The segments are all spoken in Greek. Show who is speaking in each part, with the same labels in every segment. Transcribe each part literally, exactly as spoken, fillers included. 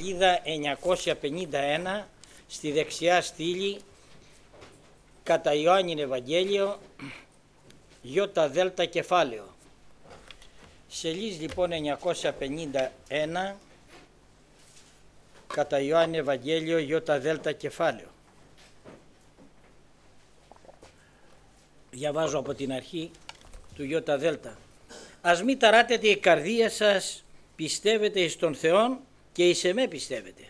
Speaker 1: σελίδα εννιακόσια πενήντα ένα, στη δεξιά στήλη, κατά Ιωάννην Ευαγγέλιο, Ιώτα Δέλτα κεφάλαιο. Σελίδα λοιπόν εννιακόσια πενήντα ένα, κατά Ιωάννην Ευαγγέλιο, Ιώτα Δέλτα κεφάλαιο. Διαβάζω από την αρχή του Ιώτα Δέλτα. Ας μη ταράτετε η καρδία σας, πιστεύετε εις τον Θεόν και εις εμέ πιστεύετε.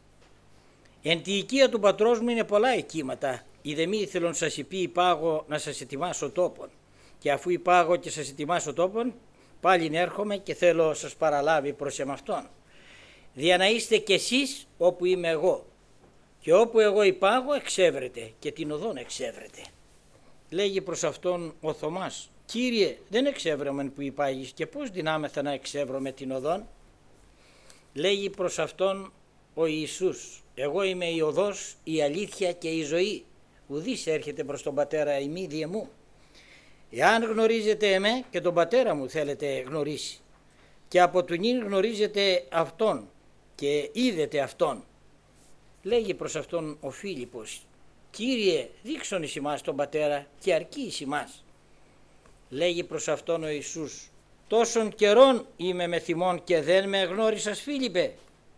Speaker 1: Εν τη οικία του πατρός μου είναι πολλά οικίματα, είδε μη ήθελον σας υπεί υπάγω να σας ετοιμάσω τόπον. Και αφού υπάγω και σας ετοιμάσω τόπον, πάλιν έρχομαι και θέλω σας παραλάβει προς εμαυτόν. Δια να είστε κι εσείς όπου είμαι εγώ. Και όπου εγώ υπάγω εξεύρετε και την οδόν εξεύρετε. Λέγει προς αυτόν ο Θωμάς, Κύριε, δεν εξεύρομεν που υπάγεις και πώς δυνάμεθα να εξεύρωμε την οδόν. Λέγει προς αυτόν ο Ιησούς, εγώ είμαι η οδός, η αλήθεια και η ζωή. Ουδής έρχεται προς τον Πατέρα ημί διε μου. Εάν γνωρίζετε εμέ και τον Πατέρα μου θέλετε γνωρίσει. Και από του νυν γνωρίζετε αυτόν και είδετε αυτόν. Λέγει προς αυτόν ο Φίλιππος, Κύριε, δείξον εις ημάς τον Πατέρα και αρκεί εις ημάς. Λέγει προς αυτόν ο Ιησούς, τόσον καιρόν είμαι με θυμόν και δεν με γνώρισας Φίλιππε.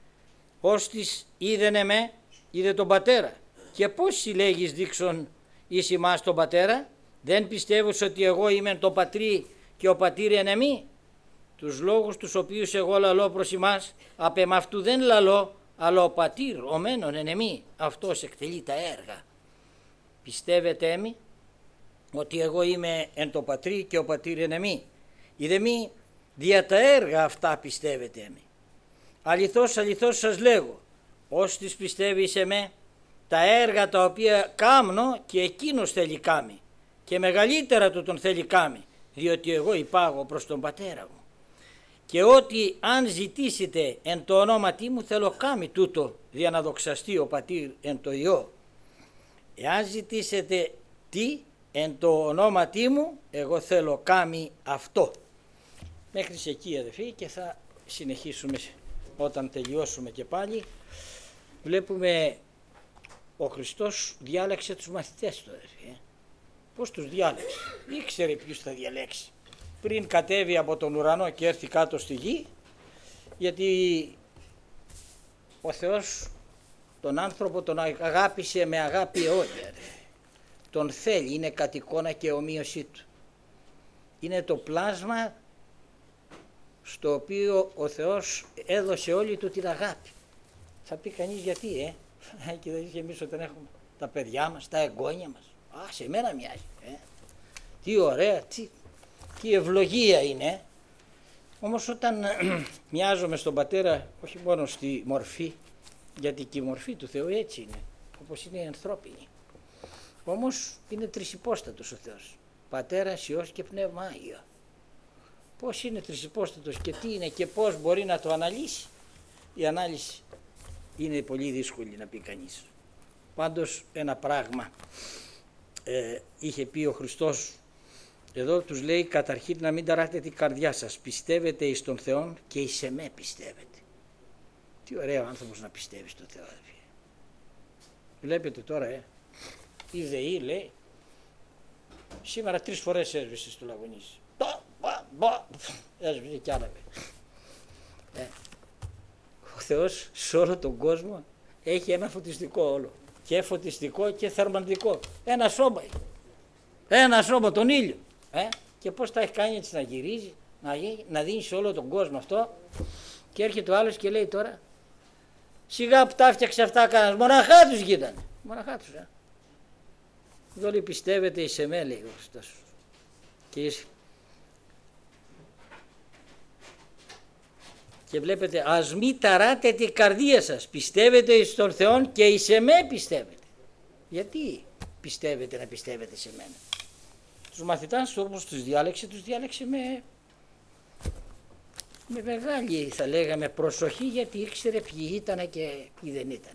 Speaker 1: Ώστις είδεν εμέ, είδε τον Πατέρα. Και πώς συλλέγεις δείξον εις ημάς τον Πατέρα. Δεν πιστεύεις ότι εγώ είμαι το πατρί και ο πατήρ εν εμή. Τους λόγους τους οποίους εγώ λαλώ προς ημάς, απ' εμαυτού δεν λαλώ, αλλά ο πατήρ ο μένον εν εμή, αυτός εκτελεί τα έργα. Πιστεύετε εμεί ότι εγώ είμαι εν το πατρί και ο πατήρ εν εμή. Είδε μη δια τα έργα αυτά πιστεύετε εμεί. Αληθώς αληθώς σας λέγω, ώστις πιστεύει σε με, τα έργα τα οποία κάμνω και εκείνος θέλει κάμει και μεγαλύτερα του τον θέλει κάμει, διότι εγώ υπάγω προς τον Πατέρα μου. Και ότι αν ζητήσετε εν το ονόματί μου θέλω κάμει τούτο, δια να δοξαστεί ο πατήρ εν το Υιό. Εάν ζητήσετε τι εν το ονόματί μου, εγώ θέλω κάμει αυτό. Μέχρι εκεί αδελφοί, και θα συνεχίσουμε όταν τελειώσουμε και πάλι. Βλέπουμε ο Χριστός διάλεξε τους μαθητές του αδελφοί. Ε. Πώς τους διάλεξε? Ήξερε ποιους θα διαλέξει. Πριν κατέβει από τον ουρανό και έρθει κάτω στη γη, γιατί ο Θεός τον άνθρωπο τον αγάπησε με αγάπη αιώνια. Τον θέλει, είναι κατ' εικόνα και ομοίωσή του. Είναι το πλάσμα στο οποίο ο Θεός έδωσε όλη του την αγάπη. Θα πει κανείς γιατί, ε, και δηλαδή εμείς όταν έχουμε τα παιδιά μας, τα εγγόνια μας, α, σε μένα μοιάζει, ε. τι ωραία, τι, τι ευλογία είναι. Όμως όταν μοιάζομαι στον Πατέρα, όχι μόνο στη μορφή, γιατί και η μορφή του Θεού έτσι είναι, όπως είναι η ανθρώπινη. Όμως είναι τρισυπόστατος ο Θεός, Πατέρας, Υιός και Πνεύμα Άγιο. Πώς είναι τρισυπόστατος και τι είναι και πώς μπορεί να το αναλύσει? Η ανάλυση είναι πολύ δύσκολη να πει κανείς. Πάντως ένα πράγμα ε, είχε πει ο Χριστός, εδώ τους λέει καταρχήν να μην ταράχετε την καρδιά σας, πιστεύετε εις τον Θεό και εις εμέ πιστεύετε. Τι ωραίο άνθρωπος να πιστεύει στον Θεό. Βλέπετε τώρα, ε, η ΔΕΗ λέει, σήμερα τρεις φορές έσβησε στο Λαγωνίσι. Έσβησε κι άλλα. Ε, ο Θεός σε όλο τον κόσμο έχει ένα φωτιστικό όλο. Και φωτιστικό και θερμαντικό. Ένα σώμα. Ένα σώμα, τον ήλιο. Ε, και πώς τα έχει κάνει έτσι να γυρίζει, να, να δίνει σε όλο τον κόσμο αυτό. Και έρχεται ο άλλος και λέει τώρα, σιγά που τα έφτιαξε αυτά κανένας, μοναχά τους γίνανε. Μοναχά τους, ε. Εδώ λέει πιστεύετε εις εμέ, λέει ο Χριστός. Και, εις... και βλέπετε, ας μη ταράτε την καρδία σας, πιστεύετε εις τον Θεόν και εις εμέ πιστεύετε. Γιατί πιστεύετε να πιστεύετε σε μένα? Τους μαθητάς όπως τους διάλεξε, τους διάλεξε με, με μεγάλη θα λέγαμε προσοχή, γιατί ήξερε ποιοι ήταν και ποιοι δεν ήταν.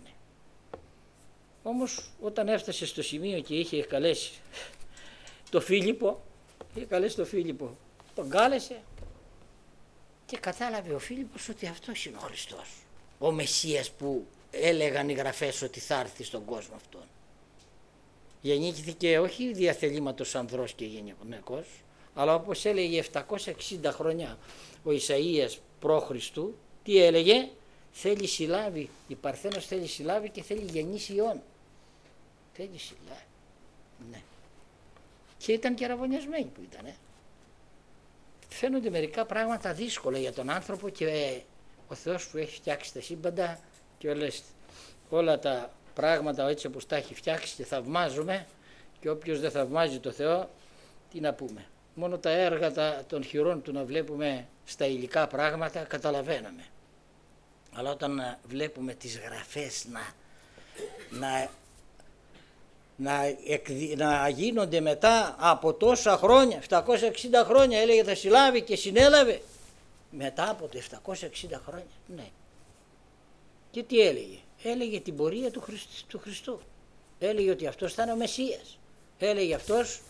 Speaker 1: Όμως όταν έφτασε στο σημείο και είχε καλέσει το Φίλιππο, είχε καλέσει το Φίλιππο, τον κάλεσε και κατάλαβε ο Φίλιππος ότι αυτός είναι ο Χριστός. ο Μεσσίας που έλεγαν οι γραφές ότι θα έρθει στον κόσμο αυτόν. Γεννήθηκε όχι διαθελήματος ανδρός και γυναικός, αλλά όπως έλεγε επτακόσια εξήντα χρόνια ο Ισαΐας π.Χ. τι έλεγε? Θέλει συλλάβει, η Παρθένος θέλει συλλάβει και θέλει γεννήσει ιών. Θέλει συλλάβει. Ναι. Και ήταν και αραβωνιασμένοι που ήταν. Ε. Φαίνονται μερικά πράγματα δύσκολα για τον άνθρωπο και ο Θεός που έχει φτιάξει τα σύμπαντα και όλες, όλα τα πράγματα έτσι όπως τα έχει φτιάξει και θαυμάζουμε, και όποιος δεν θαυμάζει το Θεό, τι να πούμε. Μόνο τα έργα τα, των χειρών του να βλέπουμε στα υλικά πράγματα καταλαβαίναμε. Αλλά όταν βλέπουμε τις γραφές να, να, να, εκδη, να γίνονται μετά από τόσα χρόνια, επτακόσια εξήντα χρόνια έλεγε θα συλλάβει και συνέλαβε, μετά από το επτακόσια εξήντα χρόνια, ναι. Και τι έλεγε? Έλεγε την πορεία του, Χριστ, του Χριστού. Έλεγε ότι αυτός θα είναι ο Μεσσίας. Έλεγε αυτός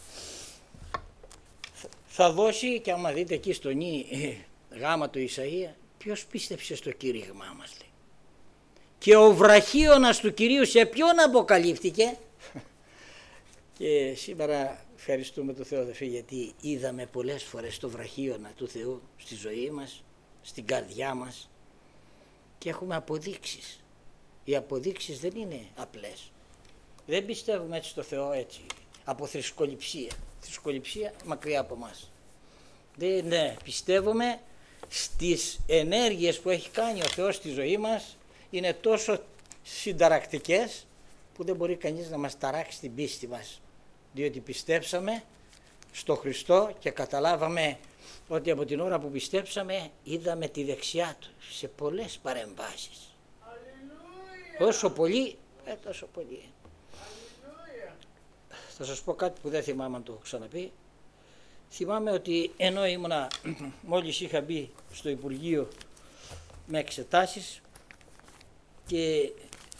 Speaker 1: θα δώσει, και άμα δείτε εκεί στο νι γάμα του Ισαΐα, ποιος πίστεψε στο κήρυγμά μας, λέει. Και ο βραχίωνας του Κυρίου σε ποιον αποκαλύφθηκε? Και σήμερα ευχαριστούμε τον Θεό, αδελφοί, γιατί είδαμε πολλές φορές το βραχίωνα του Θεού στη ζωή μας, στην καρδιά μας, και έχουμε αποδείξεις. Οι αποδείξεις δεν είναι απλές. Δεν πιστεύουμε έτσι στο Θεό έτσι, από θρησκοληψία. Θρησκοληψία μακριά από μας. Δεν, ναι, πιστεύουμε στις ενέργειες που έχει κάνει ο Θεός στη ζωή μας, είναι τόσο συνταρακτικές που δεν μπορεί κανείς να μας ταράξει την πίστη μας, διότι πιστέψαμε στο Χριστό και καταλάβαμε ότι από την ώρα που πιστέψαμε είδαμε τη δεξιά του σε πολλές παρεμβάσεις. Αλληλούια. Όσο πολύ, ε, τόσο πολύ. Αλληλούια. Θα σας πω κάτι που δεν θυμάμαι αν το έχω ξαναπεί. Θυμάμαι ότι ενώ ήμουνα, μόλις είχα μπει στο Υπουργείο με εξετάσεις και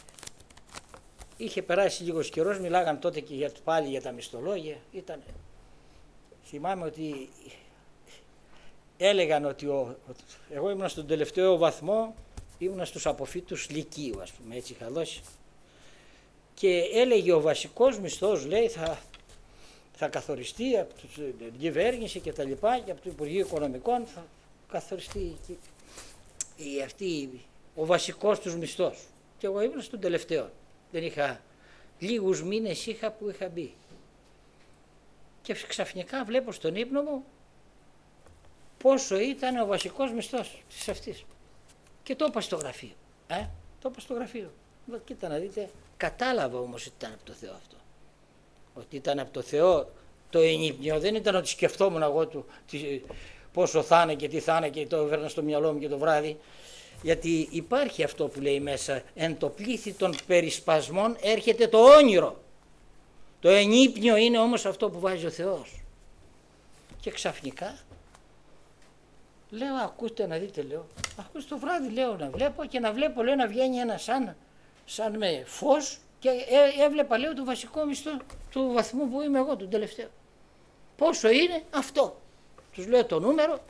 Speaker 1: είχε περάσει λίγος καιρός, μιλάγαν τότε και για, πάλι για τα μισθολόγια. Ήταν, θυμάμαι ότι έλεγαν ότι ο, εγώ ήμουν στον τελευταίο βαθμό, ήμουν στους αποφύτους λυκείου, ας πούμε, έτσι είχα δώσει. Και έλεγε ο βασικός μισθός, λέει, θα, θα καθοριστεί από την κυβέρνηση και τα λοιπά, και από το Υπουργείο Οικονομικών θα καθοριστεί η, η, αυτή, ο βασικός τους μισθός. Και εγώ ήμουν στον τελευταίο. Δεν είχα, λίγους μήνες είχα που είχα μπει. Και ξαφνικά βλέπω στον ύπνο μου πόσο ήταν ο βασικός μισθός της αυτής. Και το είπα στο γραφείο. Ε, το είπα στο γραφείο. Κοίτα να δείτε, κατάλαβα όμως ότι ήταν από το Θεό αυτό. Ότι ήταν από το Θεό το ενύπνιο. Δεν ήταν ότι σκεφτόμουν εγώ του, τι, πόσο θα είναι και τι θα είναι και το έβαιρνα στο μυαλό μου και το βράδυ. Γιατί υπάρχει αυτό που λέει μέσα, εν το πλήθη των περισπασμών έρχεται το όνειρο. Το ενύπνιο είναι όμως αυτό που βάζει ο Θεός. Και ξαφνικά λέω, ακούστε να δείτε, λέω, ακούστε το βράδυ, λέω, να βλέπω και να βλέπω, λέω, να βγαίνει ένα σαν, σαν με φως και έ, έβλεπα, λέω, το βασικό μισθό του βαθμού που είμαι εγώ, τον τελευταίο. Πόσο είναι αυτό? Τους λέω το νούμερο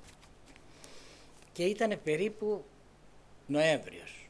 Speaker 1: και ήταν περίπου Νοέμβριος.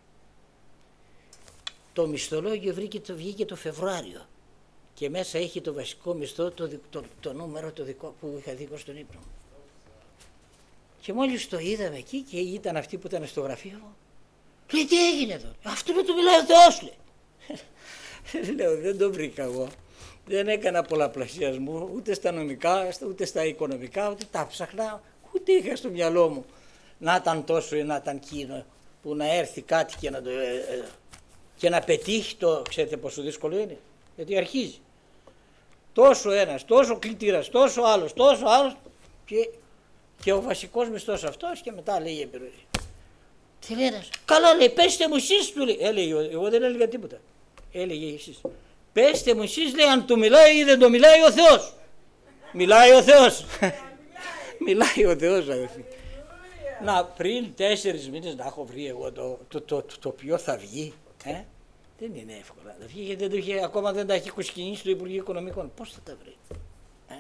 Speaker 1: Το μισθολόγιο βρήκε, το, βγήκε το Φεβρουάριο και μέσα έχει το βασικό μισθό, το, το, το νούμερο το δικό που είχα δει στον ύπνο μου. Και μόλις το είδαμε εκεί και ήταν αυτοί που ήταν στο γραφείο μου, λέει, τι έγινε εδώ? Αυτό με το μιλάει ο Θεός, λέει. Λέω, δεν το βρήκα εγώ. Δεν έκανα πολλαπλασιασμό ούτε στα νομικά, ούτε στα οικονομικά, ούτε τα ψαχνάω, ούτε είχα στο μυαλό μου να ήταν τόσο ή να ήταν εκείνο που να έρθει κάτι και να, το, ε, ε, και να πετύχει το, ξέρετε πόσο δύσκολο είναι, γιατί αρχίζει. Τόσο ένας, τόσο κλητήρας, τόσο άλλος, τόσο άλλος και, και ο βασικός μισθός αυτός και μετά λέει η επιρροή. Τι λέει ένας, καλά, λέει, πέστε μου εσείς, του λέει. Έλεγε, εγώ δεν έλεγα τίποτα. Έλεγε εσείς. Πέστε μου εσείς, λέει, αν του μιλάει ή δεν το μιλάει ο Θεός. Μιλάει ο Θεός. Μιλάει ο Θεός, αδελφοί. Να, πριν τέσσερις μήνες να έχω βρει εγώ το, το, το, το, το ποιο θα βγει. Ε? Δεν είναι εύκολα. Θα βγει, γιατί δεν το είχε, ακόμα δεν τα έχει κουσκινήσει το Υπουργείο Οικονομικών. Πώς θα τα βρει. Ε?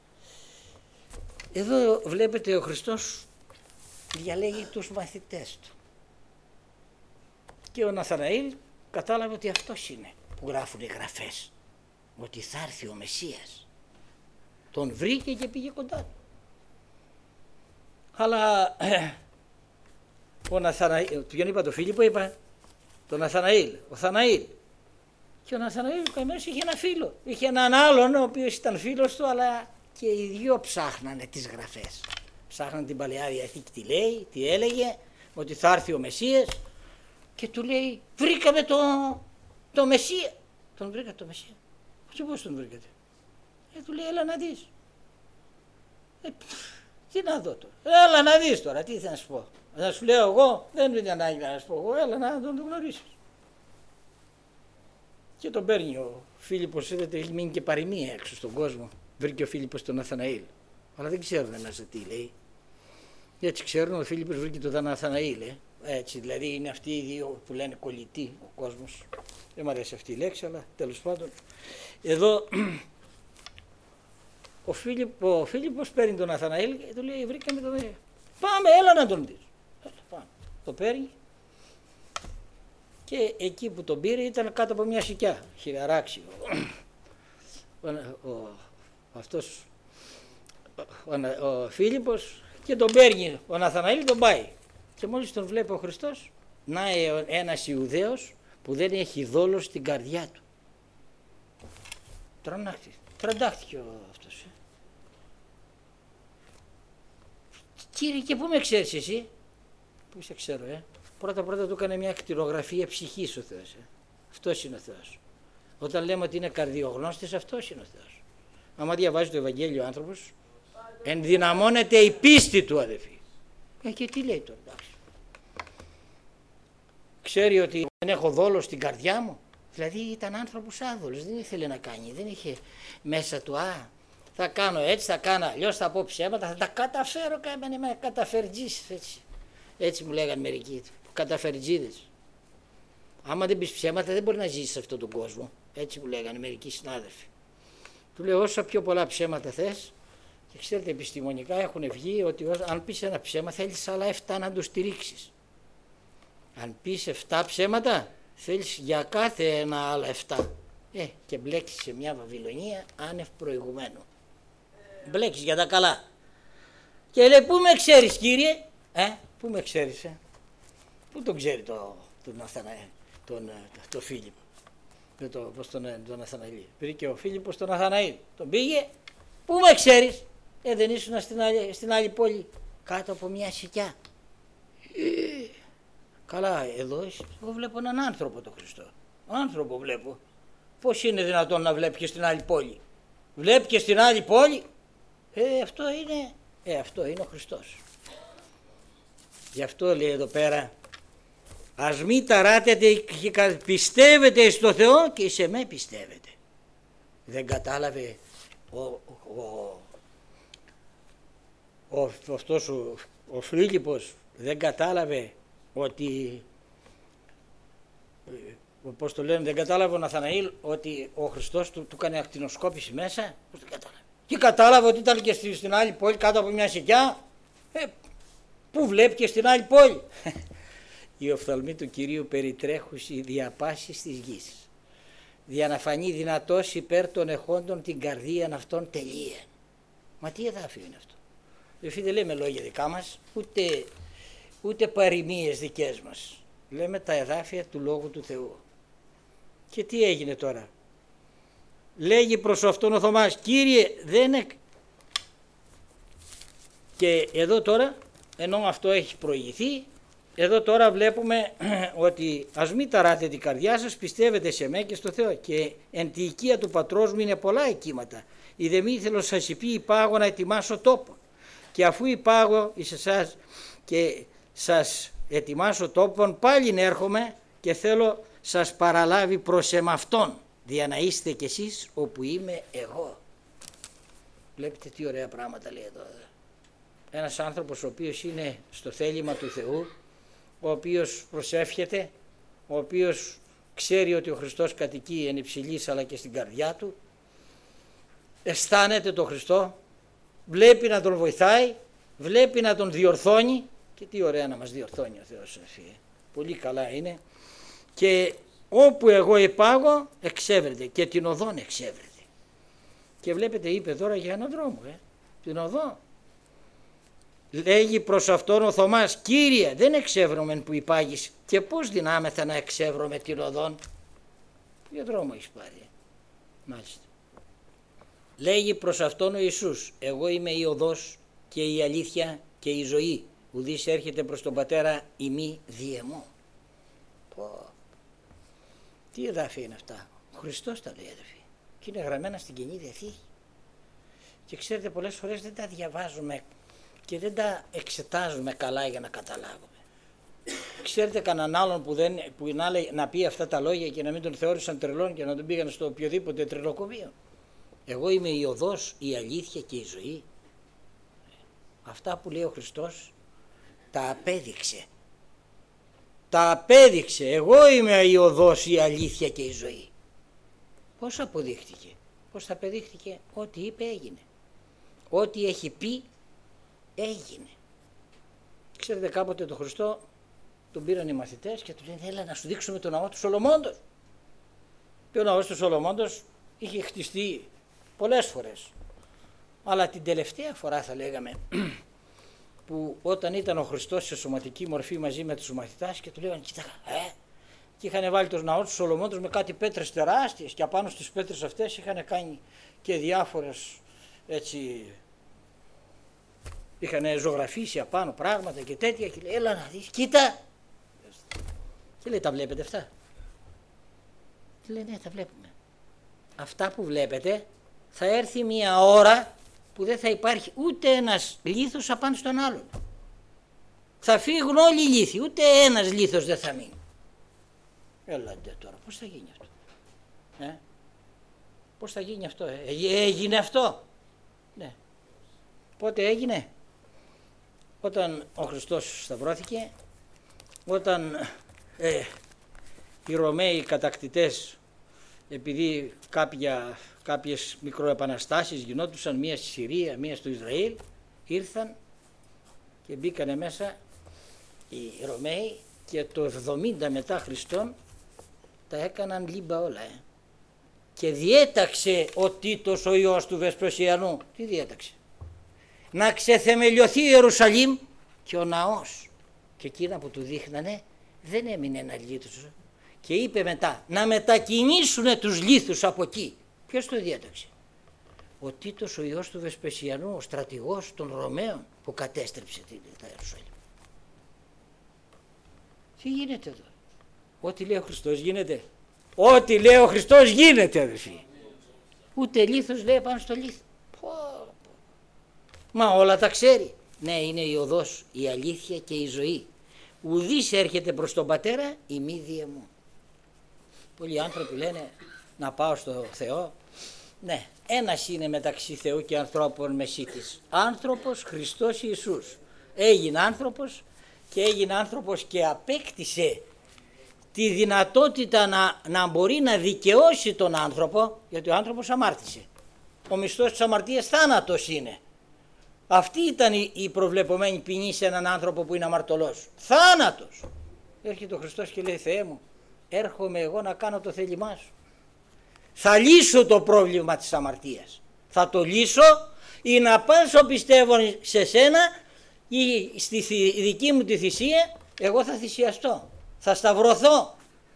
Speaker 1: Εδώ βλέπετε ο Χριστός διαλέγει τους μαθητές του. Και ο Ναθαναήλ κατάλαβε ότι αυτός είναι που γράφουν οι γραφές, ότι θα έρθει ο Μεσσίας. Τον βρήκε και πήγε κοντά του. Αλλά ο Ναθαναήλ, ποιον είπα, το Φίλιππο είπα, τον Ναθαναήλ, ο Θαναήλ. Και ο Ναθαναήλ ο καημένος είχε ένα φίλο, είχε έναν άλλον ο οποίος ήταν φίλος του, αλλά και οι δυο ψάχνανε τις γραφές. Ψάχνανε την Παλαιά Διαθήκη, τι λέει, τι έλεγε, ότι θα έρθει ο Μεσσίας, και του λέει βρήκαμε το, το Μεσσία. Τον βρήκατε το Μεσσία? Και πώς τον βρήκατε? Ε, του λέει έλα να δεις. Ε, τι να δω τώρα? Έλα να δεις τώρα, τι θα σου πω? Να σου λέω εγώ, δεν είναι ανάγκη να σου πω εγώ, έλα να τον γνωρίσεις. Και τον παίρνει ο Φίλιππος, είδατε, έχει μείνει και παροιμία έξω στον κόσμο. Βρήκε ο Φίλιππος τον Ναθαναήλ. Αλλά δεν ξέρουν μέσα τι λέει. Έτσι ξέρουν, ο Φίλιππος βρήκε τον Ναθαναήλ. Ε. Έτσι, δηλαδή είναι αυτοί οι δύο που λένε κολλητοί ο κόσμος. Δεν μου αρέσει αυτή η λέξη, αλλά τέλος πάντων. Εδώ ο, Φίλιπ, ο Φίλιππος παίρνει τον Ναθαναήλ και του λέει βρήκαμε τον. Πάμε, έλα να τον δεις. Έλα, πάμε. Το παίρνει. Και εκεί που τον πήρε ήταν κάτω από μια σικιά, χιλιαράξιο. Ο, ο, αυτός ο, ο Φίλιππος, και τον παίρνει ο Ναθαναήλ, τον πάει. Και μόλις τον βλέπει ο Χριστός, να ένας Ιουδαίος που δεν έχει δόλο στην καρδιά του. Τρανάχτηκε, τραντάχτηκε ο αυτός. Ε. Κύριε, και πού με ξέρεις εσύ? Πού σε ξέρω, ε. Πρώτα πρώτα του έκανε μια κτηνογραφία ψυχής ο Θεός. Ε. Αυτός είναι ο Θεός. Όταν λέμε ότι είναι καρδιογνώστης, αυτός είναι ο Θεός. Άμα διαβάζει το Ευαγγέλιο ο άνθρωπος, ενδυναμώνεται η πίστη του, αδελφοί. Ε, και τι λέει τώρα, εντάξει. Ξέρει ότι δεν έχω δόλο στην καρδιά μου. Δηλαδή ήταν άνθρωπος άδολος, δεν ήθελε να κάνει, δεν είχε μέσα του, α, θα κάνω έτσι, θα κάνω αλλιώς, θα πω ψέματα, θα τα καταφέρω, κάμενε με καταφερτζής, έτσι. Έτσι μου λέγανε μερικοί, καταφερτζίδες. Άμα δεν πεις ψέματα δεν μπορεί να ζήσεις σε αυτόν τον κόσμο, έτσι μου λέγανε μερικοί συνάδελφοι. Του λέω όσο πιο πολλά ψέματα θες, και ξέρετε επιστημονικά έχουν βγει ότι αν πεις ένα ψέμα θέλεις άλλα εφτά να το στηρίξεις. Αν πεις εφτά ψέματα θέλεις για κάθε ένα άλλα εφτά. Ε, και μπλέξεις σε μια Βαβυλωνία άνευ προηγουμένου. Μπλέξεις για τα καλά. Και λέει πού με ξέρεις κύριε, ε, πού με ξέρεις, ε? Πού τον ξέρει το, τον Ναθαναήλ, τον, το, το Φίλιππο, το, πώς τον, τον Ναθαναήλ. Πήγε και ο Φίλιππος τον Ναθαναήλ, τον πήγε, πού με ξέρεις, ε, δεν ήσουν στην άλλη, στην άλλη πόλη, κάτω από μια σικιά. Ε, καλά, εδώ εγώ βλέπω έναν άνθρωπο τον Χριστό, άνθρωπο βλέπω. Πώς είναι δυνατόν να βλέπει και στην άλλη πόλη? Βλέπει και στην άλλη πόλη, ε, αυτό είναι, ε, αυτό είναι ο Χριστός. Γι' αυτό λέει εδώ πέρα, ας μη ταράτετε και πιστεύετε στο Θεό και σε με πιστεύετε. Δεν κατάλαβε ο, ο, ο, ο, αυτός ο, ο Φίλιππος, δεν κατάλαβε ότι, πώς το λένε, δεν κατάλαβε ο Ναθαναήλ ότι ο Χριστός του, του έκανε ακτινοσκόπηση μέσα. Πώς το κατάλαβε? Και κατάλαβε ότι ήταν και στη, στην άλλη πόλη κάτω από μια σικιά. Ε, πού βλέπει και στην άλλη πόλη? Οι οφθαλμοί του Κυρίου περιτρέχουσι διαπάσεις της γης, δια να φανεί δυνατός υπέρ των εχόντων την καρδίαν αυτών τελεία. Μα τι εδάφιο είναι αυτό? Εφή δεν λέμε λόγια δικά μας, ούτε, ούτε παροιμίες δικές μας. Λέμε τα εδάφια του Λόγου του Θεού. Και τι έγινε τώρα? Λέγει προς αυτόν ο Θωμάς, Κύριε δεν εκ... Και εδώ τώρα, ενώ αυτό έχει προηγηθεί, εδώ τώρα βλέπουμε ότι ας μην ταράτε την καρδιά σας, πιστεύετε σε μέ και στο Θεό. Και εν τη οικία του πατρός μου είναι πολλά εκείματα. Η δε μη θέλω σας υπεί υπάγω να ετοιμάσω τόπο. Και αφού υπάγω εις εσάς και σας ετοιμάσω τόπον, πάλιν έρχομαι και θέλω σας παραλάβει προς εμαυτόν, δια να είστε κι εσείς όπου είμαι εγώ. Βλέπετε τι ωραία πράγματα λέει εδώ. Ένας άνθρωπος ο οποίος είναι στο θέλημα του Θεού, ο οποίος προσεύχεται, ο οποίος ξέρει ότι ο Χριστός κατοικεί εν υψηλής αλλά και στην καρδιά του, αισθάνεται τον Χριστό, βλέπει να τον βοηθάει, βλέπει να τον διορθώνει. Και τι ωραία να μας διορθώνει ο Θεός. Πολύ καλά είναι και όπου εγώ υπάγω εξέβρεται και την οδόν εξέβρεται. Και βλέπετε είπε τώρα για έναν δρόμο, ε, την οδό. Λέγει προς αυτόν ο Θωμάς, Κύριε, δεν εξεύρωμεν που υπάγεις, και πώς δυνάμεθα να εξεύρωμε την οδόν? Ποιο δρόμο έχεις πάρει? Μάλιστα. Λέγει προς αυτόν ο Ιησούς, εγώ είμαι η οδός και η αλήθεια και η ζωή, ουδής έρχεται προς τον Πατέρα ημί διαιμώ. Πω. Τι εδάφια είναι αυτά? Ο Χριστός τα λέει, αδερφοί, και είναι γραμμένα στην Καινή Διαθήκη. Και ξέρετε, πολλές φορές δεν τα διαβάζουμε και δεν τα εξετάζουμε καλά για να καταλάβουμε. Ξέρετε κανέναν άλλον που, δεν, που να, να πει αυτά τα λόγια και να μην τον θεώρησαν τρελόν και να τον πήγαν στο οποιοδήποτε τρελοκομείο? Εγώ είμαι η οδός, η αλήθεια και η ζωή. Αυτά που λέει ο Χριστός τα απέδειξε. Τα απέδειξε. Εγώ είμαι η οδός, η αλήθεια και η ζωή. Πώς αποδείχτηκε? Πώς θα απεδείχτηκε? Ό,τι είπε έγινε. Ό,τι έχει πει έγινε. Ξέρετε, κάποτε τον Χριστό τον πήραν οι μαθητές και του λένε, έλα να σου δείξουμε τον ναό του Σολομώντος. Και ο ναός του Σολομώντος είχε χτιστεί πολλές φορές, αλλά την τελευταία φορά θα λέγαμε που όταν ήταν ο Χριστός σε σωματική μορφή μαζί με τους μαθητάς και του λέγανε, κοίτα, ε, και είχαν βάλει τον ναό του Σολομώντος με κάτι πέτρες τεράστιες και απάνω στις πέτρες αυτές είχαν κάνει και διάφορες, έτσι, είχαν ζωγραφίσει απάνω πράγματα και τέτοια και λέει, έλα να δεις, κοίτα. Και λέει, τα βλέπετε αυτά? Και λέει, ναι, τα βλέπουμε. Αυτά που βλέπετε θα έρθει μια ώρα που δεν θα υπάρχει ούτε ένας λίθος απάνω στον άλλον. Θα φύγουν όλοι οι λίθοι, ούτε ένας λίθος δεν θα μείνει. Έλατε τώρα, πώς θα γίνει αυτό? Ε? Πώς θα γίνει αυτό? Ε? Έγινε αυτό? Ναι. Πότε έγινε? Όταν ο Χριστός σταυρώθηκε, όταν ε, οι Ρωμαίοι κατακτητές, επειδή κάποια, κάποιες μικροεπαναστάσεις γινόντουσαν, μία στη Συρία, μία στο Ισραήλ, ήρθαν και μπήκανε μέσα οι Ρωμαίοι και το εβδομήντα μετά Χριστόν τα έκαναν λίμπα όλα. Ε. Και διέταξε ο Τίτος ο Υιός του Βεσπασιανού. Τι διέταξε? Να ξεθεμελιωθεί η Ιερουσαλήμ και ο ναός. Και εκείνα που του δείχνανε δεν έμεινε ένα λίθος. Και είπε μετά να μετακινήσουν τους λίθους από εκεί. Ποιος το διέταξε? Ο Τίτος ο Υιός του Βεσπασιανού, ο στρατηγός των Ρωμαίων που κατέστρεψε την Ιερουσαλήμ. Τι γίνεται εδώ? Ό,τι λέει ο Χριστός γίνεται. Ό,τι λέει ο Χριστός γίνεται, αδελφοί. Ούτε λίθος λέει πάνω στο λίθο. Πω, πω. Μα όλα τα ξέρει. Ναι, είναι η οδός, η αλήθεια και η ζωή. Ουδής έρχεται προς τον Πατέρα η μη διαιμού. Πολλοί άνθρωποι λένε να πάω στο Θεό. Ναι, ένας είναι μεταξύ Θεού και ανθρώπων μεσίτης. Άνθρωπος Χριστός Ιησούς. Έγινε άνθρωπος και έγινε άνθρωπος και απέκτησε τη δυνατότητα να, να μπορεί να δικαιώσει τον άνθρωπο, γιατί ο άνθρωπος αμάρτησε. Ο μισθός της αμαρτίας θάνατος είναι. Αυτή ήταν η προβλεπωμένη ποινή σε έναν άνθρωπο που είναι αμαρτωλός. Θάνατος. Έρχεται ο Χριστός και λέει, Θεέ μου, έρχομαι εγώ να κάνω το θέλημά σου. Θα λύσω το πρόβλημα της αμαρτίας. Θα το λύσω ή να πάσω πιστεύω σε σένα ή στη δική μου τη θυσία εγώ θα θυσιαστώ. Θα σταυρωθώ.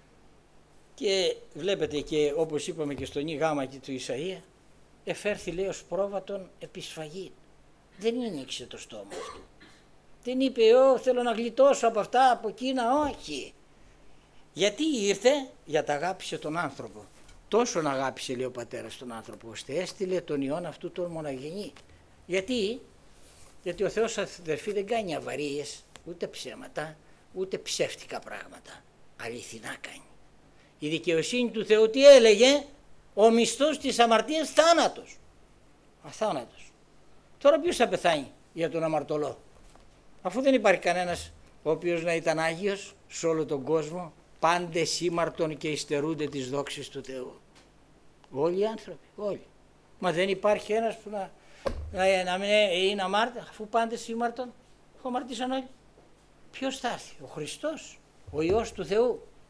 Speaker 1: Και βλέπετε και όπως είπαμε και στον Ι Γάμα και του Ισαΐα, εφέρθη λέει ως πρόβατον επισφαγή. Δεν άνοιξε το στόμα του. Δεν είπε, Ω, θέλω να γλιτώσω από αυτά, από εκείνα, όχι. Γιατί ήρθε? Γιατί αγάπησε τον άνθρωπο. Τόσον αγάπησε, λέει ο Πατέρας, τον άνθρωπο, ώστε έστειλε τον Υιόν αυτού τον μοναγενή. Γιατί? Γιατί ο Θεός, αδερφοί, δεν κάνει αβαρίες, ούτε ψέματα, ούτε ψεύτικα πράγματα. Αληθινά κάνει. Η δικαιοσύνη του Θεού τι έλεγε? Ο μισθός της αμαρτίας θάνατος. Αθάνατος. Τώρα ποιος θα πεθάνει για τον αμαρτωλό? Αφού δεν υπάρχει κανένας ο οποίος να ήταν Άγιος σε όλο τον κόσμο, πάντες ήμαρτον και υστερούνται τις δόξες του Θεού. Όλοι οι άνθρωποι, όλοι. Μα δεν υπάρχει ένας που να, να, να μην είναι αμάρτης, αφού πάντες ήμαρτον, αφού αμαρτήσαν όλοι. Ποιος θα έρθει? Ο Χριστός, ο Υιός του Θεού.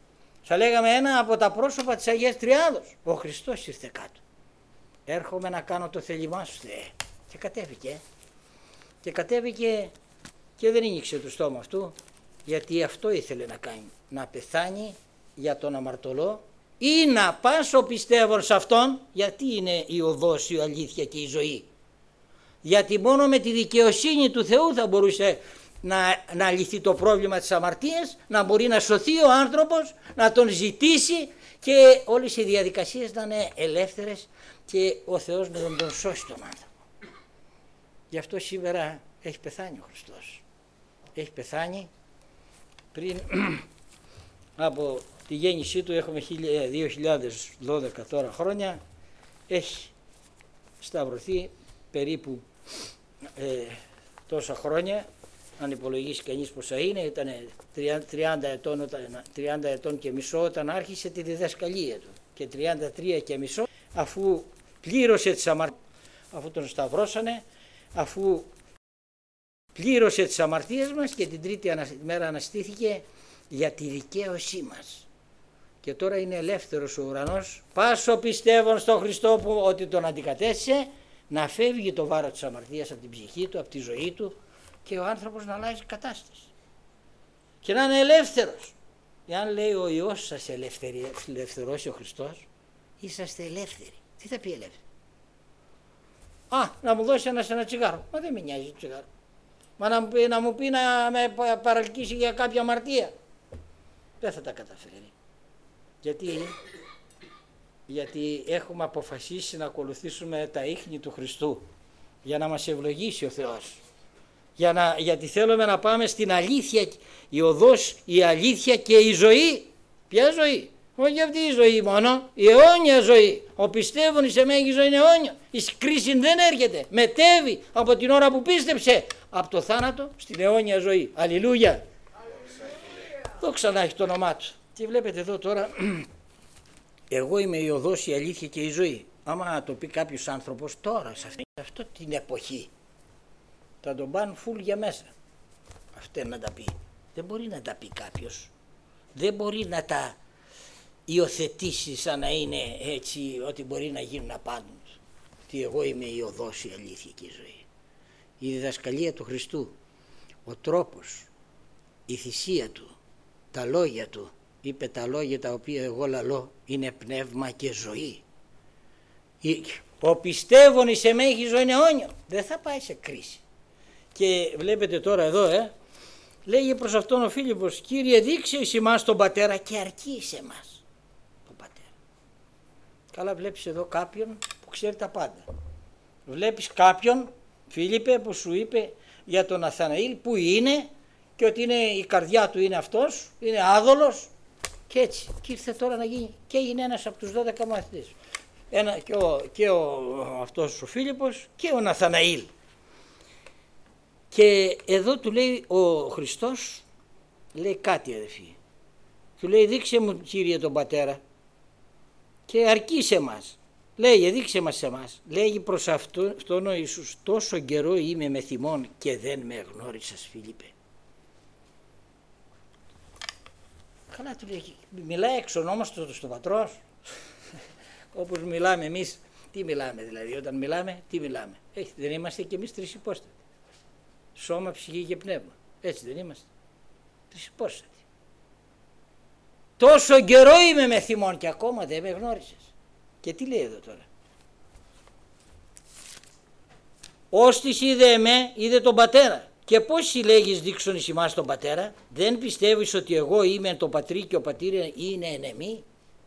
Speaker 1: Θα λέγαμε ένα από τα πρόσωπα της Αγίας Τριάδος. Ο Χριστός ήρθε κάτω. Έρχομαι να κάνω το θέλημά σου, Θεέ. Και κατέβηκε. Και κατέβηκε και δεν άνοιξε το στόμα αυτού, γιατί αυτό ήθελε να κάνει. Να πεθάνει για τον αμαρτωλό ή να πάσω πιστεύω σε αυτόν, γιατί είναι η οδός, η αλήθεια και η ζωή. Γιατί μόνο με τη δικαιοσύνη του Θεού θα μπορούσε να, να λυθεί το πρόβλημα της αμαρτίας, να μπορεί να σωθεί ο άνθρωπος, να τον ζητήσει και όλες οι διαδικασίες να είναι ελεύθερες και ο Θεός να τον, τον σώσει τον άνθρωπο. Γι' αυτό σήμερα έχει πεθάνει ο Χριστός. Έχει πεθάνει πριν από τη γέννησή του, έχουμε δύο χιλιάδες δώδεκα τώρα χρόνια, έχει σταυρωθεί περίπου ε, τόσα χρόνια, αν υπολογίσει κανείς πόσα είναι, ήταν τριάντα ετών, τριάντα ετών και μισό όταν άρχισε τη διδασκαλία του και τριάντα τρία και μισό αφού πλήρωσε τις αμαρτίες, αφού τον σταυρώσανε, αφού πλήρωσε τις αμαρτίες μας και την τρίτη μέρα αναστήθηκε για τη δικαίωσή μας. Και τώρα είναι ελεύθερος ο ουρανός, πάσο πιστεύων στον Χριστό που ότι τον αντικατέστησε, να φεύγει το βάρος της αμαρτίας από την ψυχή του, από τη ζωή του και ο άνθρωπος να αλλάζει κατάσταση και να είναι ελεύθερος. Εάν λέει ο Υιός σας ελευθερώσει ο Χριστός, είσαστε ελεύθεροι. Τι θα πει ελεύθεροι? Α, να μου δώσει ένα, ένα τσιγάρο. Μα δεν με νοιάζει το τσιγάρο. Μα να μου πει να, μου πει να με παραλκίσει για κάποια αμαρτία. Δεν θα τα καταφέρει. Γιατί, γιατί έχουμε αποφασίσει να ακολουθήσουμε τα ίχνη του Χριστού για να μας ευλογήσει ο Θεός. Για να, γιατί θέλουμε να πάμε στην αλήθεια, η οδός, η αλήθεια και η ζωή. Ποια ζωή? Όχι αυτή η ζωή μόνο, η αιώνια ζωή. Ο πιστεύων σε μέγη ζωή είναι αιώνια. Η κρίση δεν έρχεται, μετέβει από την ώρα που πίστεψε από το θάνατο στην αιώνια ζωή. Αλληλούια. Δόξα να έχει το όνομά του. Και βλέπετε εδώ τώρα, εγώ είμαι η οδός, η αλήθεια και η ζωή. Άμα το πει κάποιος άνθρωπος τώρα, σε αυτή, αυτή την εποχή, θα τον πάνε φουλ για μέσα. Αυτά να τα πει. Δεν μπορεί να τα πει κάποιος. Δεν μπορεί να τα υιοθετήσει σαν να είναι έτσι ότι μπορεί να γίνουν απάντως. Ότι εγώ είμαι η οδός, η αλήθεια και η ζωή. Η διδασκαλία του Χριστού, ο τρόπος, η θυσία του, τα λόγια του, είπε τα λόγια τα οποία εγώ λαλώ είναι πνεύμα και ζωή. Ο πιστεύων εις εμέ έχει ζωή αιώνιο. Δεν θα πάει σε κρίση. Και βλέπετε τώρα εδώ, ε, λέγει προς αυτόν ο Φίλιππος, Κύριε δείξε εις εμάς τον Πατέρα και αρκεί σε εμάς τον Πατέρα. Καλά, βλέπεις εδώ κάποιον που ξέρει τα πάντα. Βλέπεις κάποιον, Φίλιππε, που σου είπε για τον Ναθαναήλ που είναι και ότι είναι, η καρδιά του είναι αυτός, είναι άδολος και έτσι. Και ήρθε τώρα να γίνει και έγινε ένας από τους δώδεκα μαθητές. Ένα, και ο, και ο, αυτός ο Φίλιππος και ο Ναθαναήλ. Και εδώ του λέει ο Χριστός, λέει κάτι αδελφοί. Του λέει δείξε μου Κύριε τον Πατέρα και αρκεί σε εμάς. Λέγε δείξε μας σε εμάς. Λέγει προς αυτό, αυτόν ο Ιησούς, τόσο καιρό είμαι με θυμόν και δεν με γνώρισας Φίλιππε. Καλά του λέει, μιλάει εξ ονόματος του Πατρός. Όπως μιλάμε εμείς, τι μιλάμε δηλαδή, όταν μιλάμε, τι μιλάμε. Έχει, δεν είμαστε κι εμείς τρισυπόστατοι. Σώμα, ψυχή και πνεύμα. Έτσι δεν είμαστε? Τρισυπόστατοι. Τόσο καιρό είμαι με θυμόν και ακόμα δεν με γνώρισες. Και τι λέει εδώ τώρα? Όστις είδε εμέ, είδε τον Πατέρα. Και πώς συλλέγεις δείξον εις ημάς τον Πατέρα? Δεν πιστεύεις ότι εγώ είμαι το πατρί και ο πατήρ είναι εν εμή?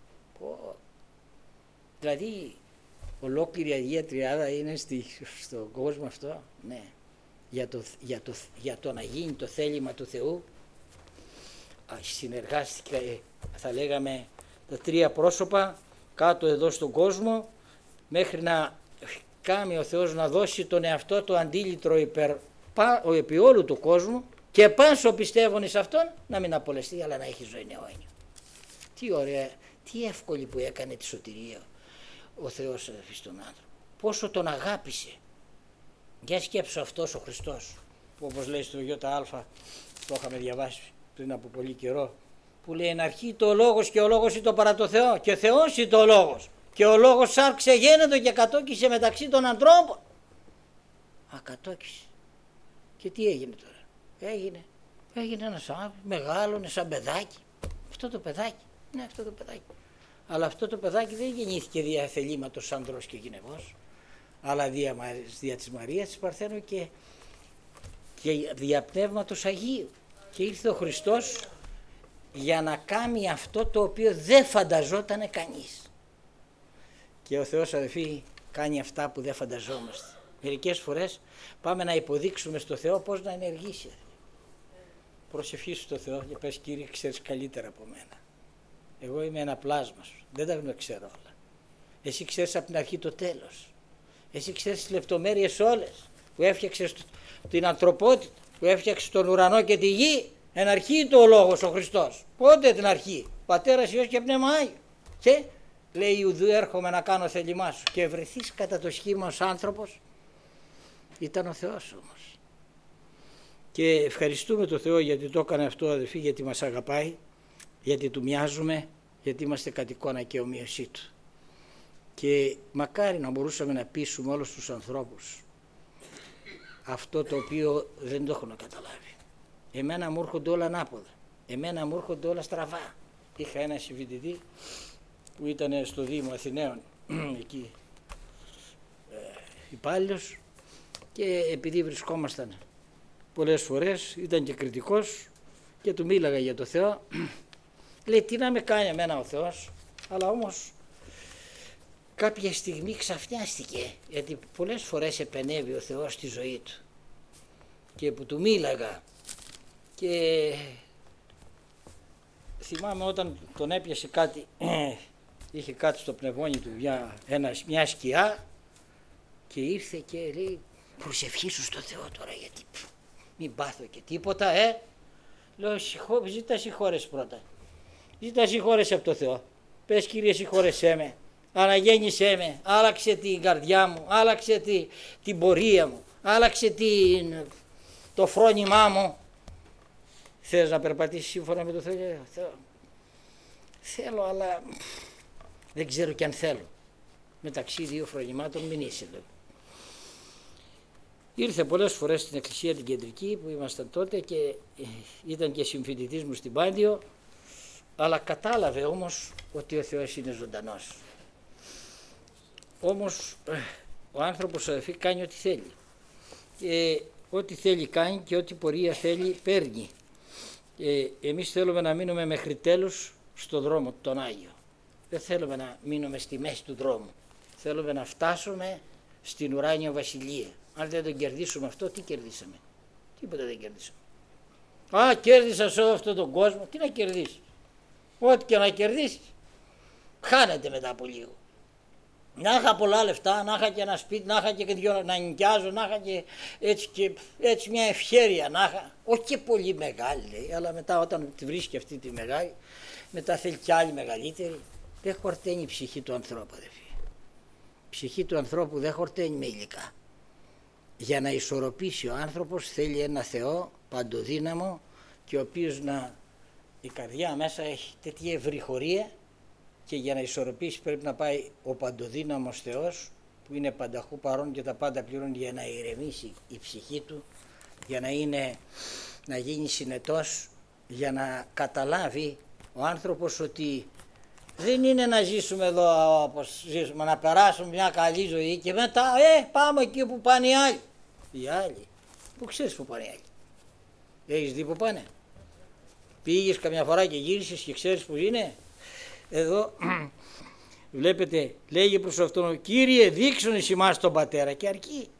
Speaker 1: Δηλαδή ολόκληρη η Αγία Τριάδα είναι στη, στον κόσμο αυτό, ναι, για το, για, το, για το να γίνει το θέλημα του Θεού. Συνεργάστηκα, θα λέγαμε, τα τρία πρόσωπα κάτω εδώ στον κόσμο μέχρι να κάνει ο Θεός να δώσει τον εαυτό του αντίλητρο υπερ, επί όλου του κόσμου και πάσο πιστεύουν εις αυτόν να μην απολεστεί αλλά να έχει ζωή αιώνια. Τι ωραία, τι εύκολη που έκανε τη σωτηρία ο Θεός στον άνθρωπο. Πόσο τον αγάπησε. Για σκέψου αυτός ο Χριστός που όπως λέει στο ΙΑ, το είχαμε διαβάσει πριν από πολύ καιρό, που λέει εν αρχή το λόγος και ο λόγος ή το παρά το Θεό και ο Θεός ή το λόγος και ο λόγος σάρξε γένετο και κατόκισε μεταξύ των ανθρώπων. Ακατόκισε. Και τι έγινε τώρα? Έγινε, έγινε ένας άνθρωπος, μεγάλωνε σαν παιδάκι. Αυτό το παιδάκι, ναι αυτό το παιδάκι. Αλλά αυτό το παιδάκι δεν γεννήθηκε δια θελήματος άνδρος και γυναικός, αλλά δια, δια της Μαρίας της Παρθένου και, και δια πνεύματος Αγίου. Και ήρθε ο Χριστός για να κάνει αυτό το οποίο δεν φανταζότανε κανείς. Και ο Θεός, αδελφοί, κάνει αυτά που δεν φανταζόμαστε. Μερικές φορές πάμε να υποδείξουμε στο Θεό πώς να ενεργήσει. Προσευχήσου στο Θεό και πες Κύριε, ξέρεις καλύτερα από μένα. Εγώ είμαι ένα πλάσμα σου, δεν τα ξέρω όλα. Εσύ ξέρεις από την αρχή το τέλος. Εσύ ξέρεις τις λεπτομέρειες όλες που έφτιαξες την ανθρωπότητα, που έφτιαξες τον ουρανό και τη γη. Εν αρχή το ο λόγος ο Χριστός. Πότε την αρχή? Πατέρας, Υιός και Πνεύμα Άγιο. Και λέει Ιουδού έρχομαι να κάνω θέλημά σου. Και βρεθείς κατά το σχήμα ως άνθρωπος. Ήταν ο Θεός όμως. Και ευχαριστούμε τον Θεό γιατί το έκανε αυτό, αδελφοί, γιατί μας αγαπάει, γιατί του μοιάζουμε, γιατί είμαστε κατ' εικόνα και ομοίωσή του. Και μακάρι να μπορούσαμε να πείσουμε όλους τους ανθρώπους αυτό το οποίο δεν το έχουν καταλάβει. Εμένα μου έρχονται όλα ανάποδα, εμένα μου έρχονται όλα στραβά. Είχα ένα συμφοιτητή που ήταν στο Δήμο Αθηναίων εκεί ε, υπάλληλος, και επειδή βρισκόμασταν πολλές φορές ήταν και κριτικός και του μίλαγα για το Θεό. Λέει τι να με κάνει εμένα ο Θεός, αλλά όμως κάποια στιγμή ξαφνιάστηκε, γιατί πολλές φορές επενέβη ο Θεός στη ζωή του και που του μίλαγα. Και θυμάμαι όταν τον έπιασε κάτι, είχε κάτι στο πνευμόνι του, μια, ένα, μια σκιά, και ήρθε και λέει προσευχήσου στο Θεό τώρα, γιατί μην πάθω και τίποτα, ε. Λέω ζητά συγχώρεση πρώτα, ζητά συγχώρεση από το Θεό, πες Κύριε συγχώρεσέ με, αναγέννησέ με, άλλαξε την καρδιά μου, άλλαξε τη, την πορεία μου, άλλαξε την, το φρόνημά μου. Θες να περπατήσεις σύμφωνα με το Θεό? Θεό. Θέλω, αλλά δεν ξέρω κι αν θέλω. Μεταξύ δύο φρονημάτων μην είσαι. Ήρθε πολλές φορές στην εκκλησία την κεντρική που ήμασταν τότε και ήταν και συμφοιτητής μου στην Πάντιο, αλλά κατάλαβε όμως ότι ο Θεός είναι ζωντανός. Όμως ο άνθρωπος, αδελφοί, κάνει ό,τι θέλει. Και ό,τι θέλει κάνει και ό,τι πορεία θέλει παίρνει. Και εμείς θέλουμε να μείνουμε μέχρι τέλους στον δρόμο τον Άγιο. Δεν θέλουμε να μείνουμε στη μέση του δρόμου. Θέλουμε να φτάσουμε στην ουράνια βασιλεία. Αν δεν τον κερδίσουμε αυτό, τι κερδίσαμε? Τίποτα δεν κερδίσαμε. Α, κέρδισα σε όλο αυτόν τον κόσμο. Τι να κερδίσεις? Ό,τι και να κερδίσεις χάνεται μετά από λίγο. Να είχα πολλά λεφτά, να είχα και ένα σπίτι, να είχα και δυο, να νοικιάζω, να είχα και έτσι, και έτσι μια ευχέρεια, να είχα, όχι και πολύ μεγάλη λέει, αλλά μετά όταν τη βρίσκει αυτή τη μεγάλη, μετά θέλει κι άλλη μεγαλύτερη. Δεν χορταίνει η ψυχή του ανθρώπου, αδελφοί. Η ψυχή του ανθρώπου δεν χορταίνει με υλικά. Για να ισορροπήσει ο άνθρωπος θέλει ένα Θεό παντοδύναμο και ο οποίος να, η καρδιά μέσα έχει τέτοια ευρυχωρία, και για να ισορροπήσει πρέπει να πάει ο παντοδύναμος Θεός που είναι πανταχού παρόν και τα πάντα πληρώνει, για να ηρεμήσει η ψυχή του, για να, είναι, να γίνει συνετός, για να καταλάβει ο άνθρωπος ότι δεν είναι να ζήσουμε εδώ όπως ζήσουμε, να περάσουμε μια καλή ζωή και μετά ε, πάμε εκεί που πάνε οι άλλοι. Οι άλλοι, που ξέρεις που πάνε οι άλλοι? Έχεις δει που πάνε? Πήγες καμιά φορά και γύρισες και ξέρεις που είναι? Εδώ βλέπετε, λέγει προς αυτόν, Κύριε δείξον εις ημάς τον Πατέρα, και αρκεί.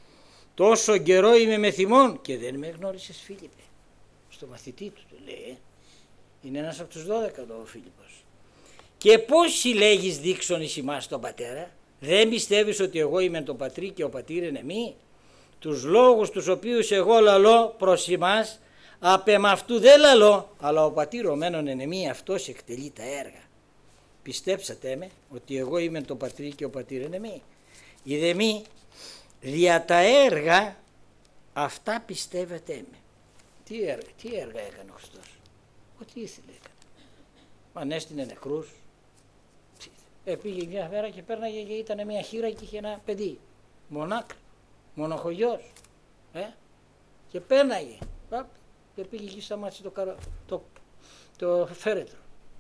Speaker 1: Τόσο καιρό είμαι με θυμόν και δεν με γνώρισες Φίλιππε. Στο μαθητή του του λέει, είναι ένας από τους δώδεκα ο Φίλιππος. Και πώς συλλέγεις δείξον εις ημάς τον Πατέρα? Δεν πιστεύεις ότι εγώ είμαι τον Πατρί και ο Πατήρ είναι μη? Τους λόγους τους οποίους εγώ λαλώ προς ημάς, απ' εμαυτού δεν λαλώ, αλλά ο Πατήρ ομένον εν εμεί, αυτός εκτελεί τα έργα. Πιστέψατε με ότι εγώ είμαι το Πατρί και ο Πατήρ είναι μη. Είδε μη, δια τα έργα αυτά πιστεύετε με. Τι έργα, τι έργα έκανε ο Χριστός? Ό,τι ήθελε έκανε. ανέστηνε νεκρούς. Ε, πήγε μια μέρα και πέρναγε και ήταν μια χείρα και είχε ένα παιδί. Μονάκρη, μονοχωγιός. Ε, και πέρναγε. Παπ, και πήγε και σταμάτησε το, καρο, το, το φέρετρο.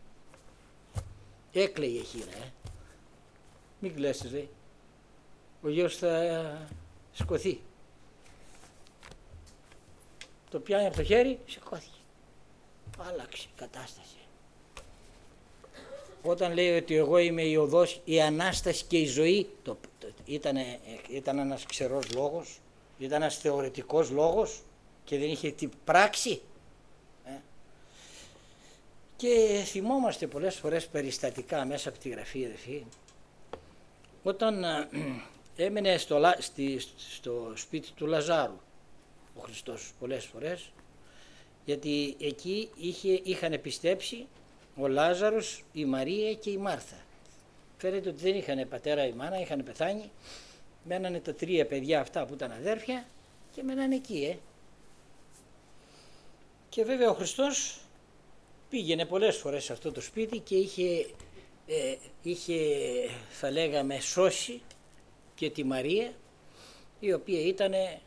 Speaker 1: Έκλαιγε η χείρα. Ε. Μην κλαίσες, λέει. Ο γιος θα ε, σκοθεί. Το πιάνει από το χέρι, σηκώθηκε. Άλλαξε η κατάσταση. Όταν λέει ότι εγώ είμαι η οδός, η Ανάσταση και η ζωή, το, το, ήταν, ήταν ένας ξερός λόγος, ήταν ένας θεωρητικός λόγος και δεν είχε τι πράξη. Ε. Και θυμόμαστε πολλές φορές περιστατικά μέσα από τη Γραφή, αδελφοί, όταν ε, έμενε στο, στη, στο σπίτι του Λαζάρου ο Χριστός πολλές φορές, γιατί εκεί είχε, είχαν πιστέψει ο Λάζαρος, η Μαρία και η Μάρθα. Φαίνεται ότι δεν είχαν πατέρα ή μάνα, είχαν πεθάνει, μένανε τα τρία παιδιά αυτά που ήταν αδέρφια και μένανε εκεί. Ε. Και βέβαια ο Χριστός πήγαινε πολλές φορές σε αυτό το σπίτι και είχε, ε, είχε θα λέγαμε σώσει και τη Μαρία, η οποία ήτανε,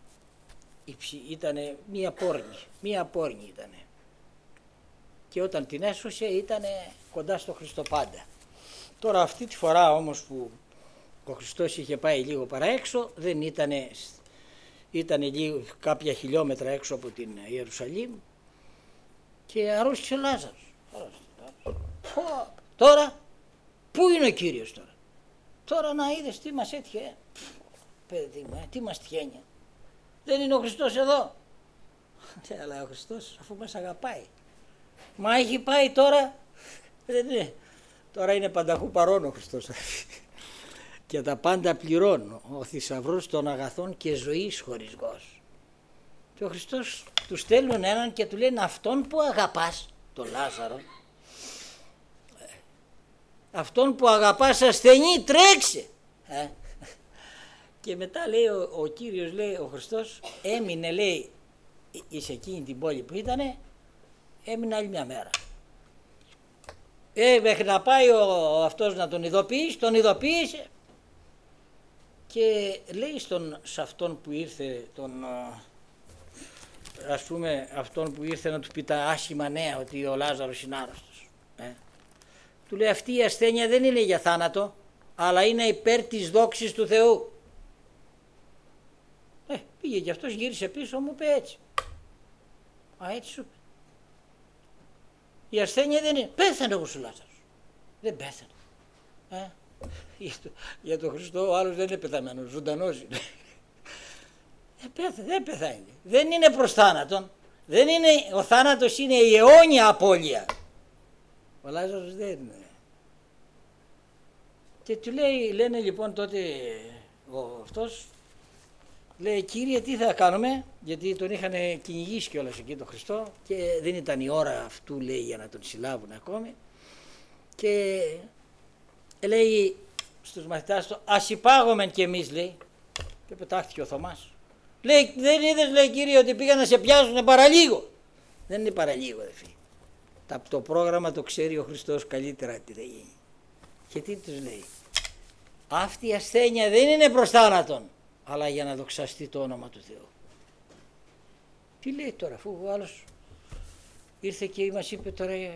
Speaker 1: ήτανε μία πόρνη, μία πόρνη ήτανε. Και όταν την έσωσε ήταν κοντά στο Χριστό πάντα. Τώρα αυτή τη φορά όμως που ο Χριστός είχε πάει λίγο παραέξω, δεν ήτανε, ήτανε λίγο, κάποια χιλιόμετρα έξω από την Ιερουσαλήμ και αρρώστησε ο Λάζαρος. Τώρα, πού είναι ο Κύριος τώρα. Τώρα να είδες τι μας έτυχε. Ε. Παιδί μου, ε, τι μας τυχαίνει. Δεν είναι ο Χριστός εδώ. Αλλά ο Χριστός αφού μας αγαπάει. Μα έχει πάει τώρα, δεν είναι. Τώρα είναι πανταχού παρόν ο Χριστός και τα πάντα πληρώνω, ο θησαυρός των αγαθών και ζωής χωρισγός. Και ο Χριστός του στέλνουν έναν και του λένε αυτόν που αγαπάς, τον Λάζαρο, αυτόν που αγαπάς ασθενή τρέξε. Ε. Και μετά λέει ο, ο Κύριος, λέει ο Χριστός, έμεινε λέει σε εκείνη την πόλη που ήτανε, έμεινε άλλη μια μέρα. Ε, μέχρι να πάει ο, αυτός να τον ειδοποιήσει, τον ειδοποίησε και λέει στον, σε αυτόν που ήρθε, τον, ας πούμε αυτόν που ήρθε να του πει τα άσχημα νέα ότι ο Λάζαρος είναι άρρωστος. Ε. Του λέει αυτή η ασθένεια δεν είναι για θάνατο, αλλά είναι υπέρ της δόξης του Θεού. Ε, πήγε και αυτός, γύρισε πίσω, μου είπε έτσι. Α, έτσι σου είπε. Η ασθένεια δεν είναι. Πέθανε όμως ο Λάζαρος. Δεν πέθανε. Ε, για, το, για τον Χριστό ο άλλος δεν είναι πεθαμένος, ζωντανός είναι. Ε, πέθανε, δεν πεθαίνει. Δεν είναι προς θάνατον. Δεν είναι, ο θάνατος είναι η αιώνια απώλεια. Ο Λάζαρος δεν είναι. Και του λέει, λένε λοιπόν τότε ο αυτός, λέει Κύριε τι θα κάνουμε, γιατί τον είχαν κυνηγήσει κιόλας εκεί τον Χριστό και δεν ήταν η ώρα αυτού λέει για να τον συλλάβουν ακόμη και λέει στους μαθητάς του ας υπάγομεν κι εμείς λέει και πετάχθηκε ο Θωμάς. Λέει δεν είδες λέει Κύριε ότι πήγαν να σε πιάσουν παραλίγο. Δεν είναι παραλίγο αδελφοί. Το πρόγραμμα το ξέρει ο Χριστός καλύτερα τι θα γίνει. Και τι τους λέει. Αυτή η ασθένεια δεν είναι προς θάνατον, αλλά για να δοξαστεί το όνομα του Θεού. Τι λέει τώρα, αφού ο άλλος ήρθε και μας είπε τώρα ε,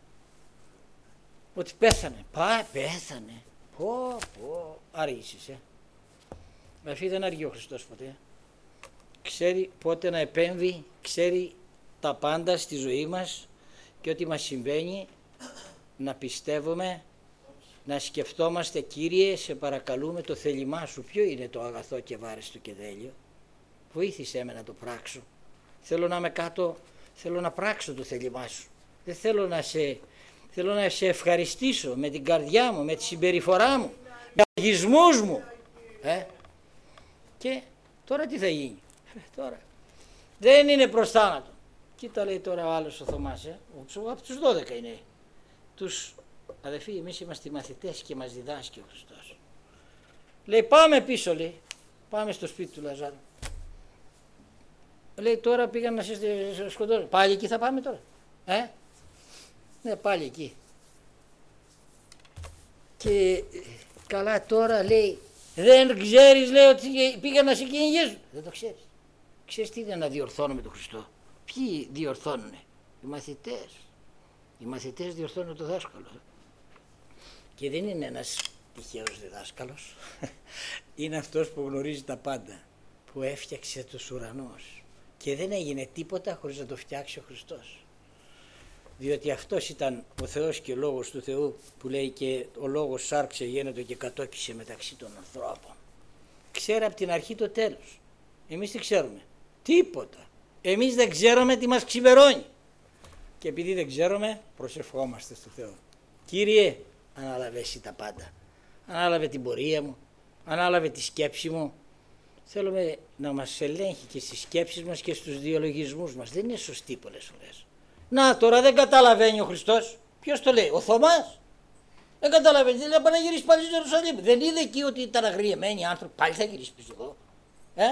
Speaker 1: ότι πέθανε. Πά, πέθανε. Πω, πω, άργησες, ε. Αφού δεν αργεί ο Χριστός ποτέ. Ξέρει πότε να επέμβει, ξέρει τα πάντα στη ζωή μας και ό,τι μας συμβαίνει να πιστεύουμε, να σκεφτόμαστε Κύριε σε παρακαλούμε το θέλημά σου ποιο είναι το αγαθό και βάρεστο και δέλειο, βοήθησέ με να το πράξω, θέλω να είμαι κάτω, θέλω να πράξω το θέλημά σου, δεν θέλω να σε, θέλω να σε ευχαριστήσω με την καρδιά μου, με τη συμπεριφορά μου, με λογισμούς μου ε? Και τώρα τι θα γίνει ε, τώρα δεν είναι προς θάνατο. Κοίτα λέει τώρα ο άλλος ο Θωμάς, ε? Από τους δώδεκα είναι τους αδελφοί, εμείς είμαστε μαθητές και μας διδάσκει ο Χριστός. Λέει πάμε πίσω λέει, πάμε στο σπίτι του Λαζάρου. Λέει τώρα πήγαν να σε σκοτώσουν, πάλι εκεί θα πάμε τώρα. Ε? Ναι, πάλι εκεί. Και καλά τώρα λέει, δεν ξέρεις, λέει, ότι πήγα να σε κυνηγήσουν. Δεν το ξέρεις. Ξέρεις τι είναι να διορθώνουμε τον Χριστό? Ποιοι διορθώνουνε? Οι μαθητές. Οι μαθητές διορθώνουν το δάσκαλο. Και δεν είναι ένας τυχαίος διδάσκαλος. Είναι αυτός που γνωρίζει τα πάντα, που έφτιαξε τους ουρανούς και δεν έγινε τίποτα χωρίς να το φτιάξει ο Χριστός. Διότι αυτός ήταν ο Θεός και Λόγος του Θεού, που λέει και ο Λόγος σάρξε γένετο και κατόκισε μεταξύ των ανθρώπων. Ξέρει από την αρχή το τέλος. Εμείς τι ξέρουμε? Τίποτα. Εμείς δεν ξέρουμε τι μας ξημερώνει. Και επειδή δεν ξέρουμε, προσευχόμαστε στο Θεό. Κύριε, ανάλαβε εσύ τα πάντα. Ανάλαβε την πορεία μου, ανάλαβε τη σκέψη μου. Θέλουμε να μας ελέγχει και στις σκέψεις μας και στους διαλογισμούς μας. Δεν είναι σωστοί πολλές φορές. Να, τώρα δεν καταλαβαίνει ο Χριστός. Ποιος το λέει? Ο Θωμάς. Δεν καταλαβαίνει. Δεν λέει, να γυρίσει πάλι στο Ιερουσαλήμ. Δεν είδε εκεί ότι ήταν αγριεμένοι άνθρωποι? Πάλι θα γυρίσει πίσω εδώ. Ε?